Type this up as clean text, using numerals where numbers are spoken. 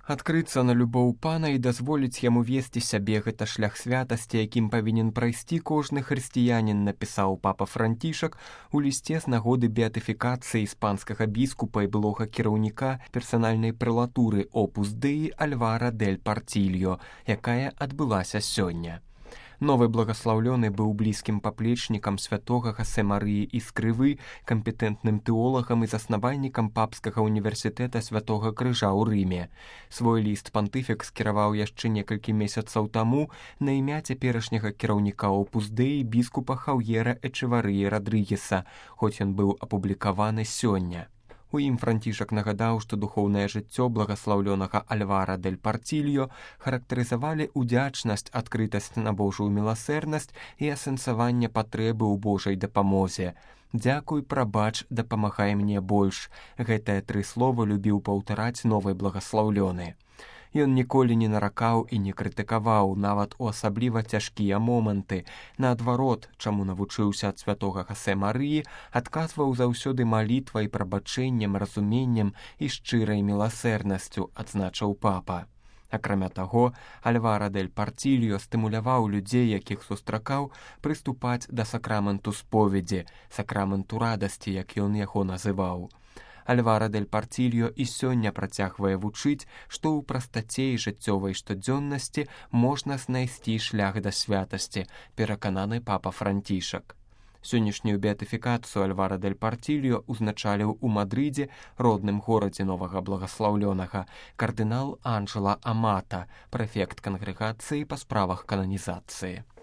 Адкрыцца на любоў пана і дазволіць яму весці сябе гэта шлях святасці, якім павінен прайсці кожны хрысціянін, напісаў папа Францішак у лісце з нагоды беатыфікацыі іспанскага біскупа і былога кіраўніка персанальнай прэлатуры Опус Деі Альвара дель Партильо, якая адбылася сёння. Новы благаслаўлёны быў блізкім паплечнікам святога Хосе Марыі Іскрывы, кампетэнтным тэолагам і заснавальнікам папскага універсітэта Святога Крыжа ў Рыме. Свой ліст пантыфік скіраваў яшчэ некалькі месяцаў таму на імя цяперашняга кіраўніка Опус Деі біскупа Хаўера Эчеварыі Радрыгеса, хоць ён быў апублікаваны сёння. У ім Францішак нагадаў, што духоўнае жыццё благаслаўлёнага Альвара дель Партильо характарызавалі ўдзячнасць, адкрытасць на Божую міласэрнасць і асэнсаванне патрэбы ў Божай дапамозе. «Дзякуй, прабач, дапамагай мне больш». Гэтыя 3 словы любіў паўтараць новы благаслаўлёны. Ён ніколі не наракаў і не крытыкаваў, нават у асабліва цяжкія моманты. Наадварот, чаму навучыўся ад святога Хосе Марыі, адказваў заўсёды малітвай, прабачэннем, разуменнем і шчырай міласэрнасцю, адзначыў папа. Акрамя таго, Альвара дель Партильо стымуляваў людзей, якіх сустракаў, прыступаць да сакраменту споведзі, сакраменту радасці, як ён яго называў. Альвара дель Партильо і сёння працягвае вучыць, што ў прастаце і жыццёвай штодзённасці можна знайсці шлях да святасці, перакананы папа Францішак. Сённяшнюю беатыфікацыю Альвара дель Партильо узначаліў у Мадрыдзе, родным горадзе новага благаслаўлёнага, кардынал Анджела Амата, прэфект кангрэгацыі па справах кананізацыі.